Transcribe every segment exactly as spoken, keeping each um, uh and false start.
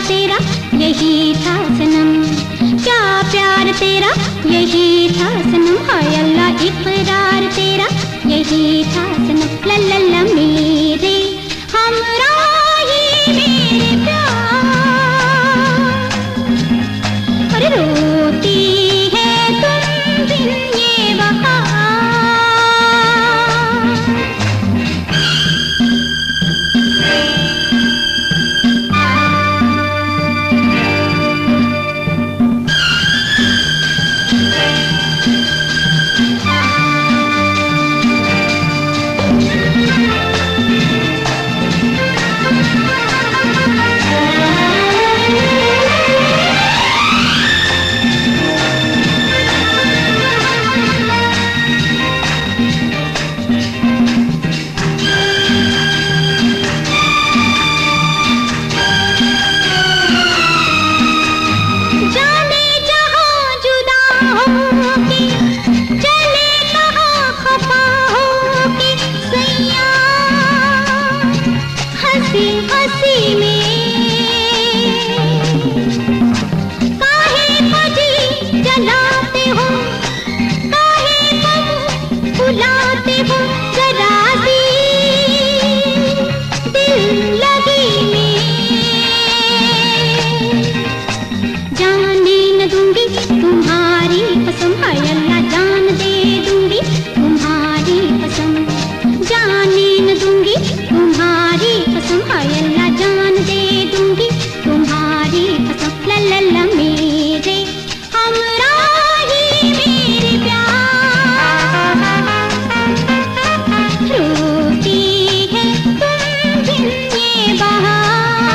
तेरा यही था सनम, क्या प्यार तेरा यही था सनम, हाय अल्लाह इकरार तेरा यही था सनम। ला ला ला मेरे हमराही मेरे प्यार, अरे रोती है तुम बिन ये बहार। हंसी में काहे मुझे जलाते हो, काहे तुम बुलाते हो, जरा सी दिल लगी में जाने न दूंगी तुम्हारी कसम, हाय अल्लाह जान दे दूंगी तुम्हारी कसम, जाने न दूंगी तुम्हारी कसम, हाय अल्लाह जान दे दूंगी तुम्हारी कसम। ला ला ला मेरे हमराही मेरे प्यार, रोती है तुम बिन ये बहार।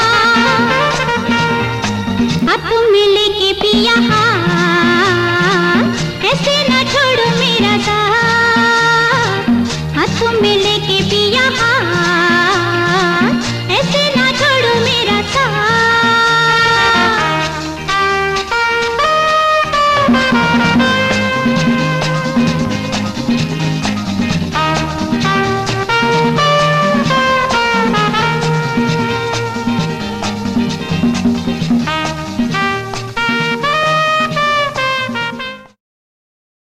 हाथों में लेके पिया हाथ, ऐसे न छोड़ो मेरा साथ, हाथों में लेके पिया हाथ, ऐसे ना छोड़ो मेरा साथ।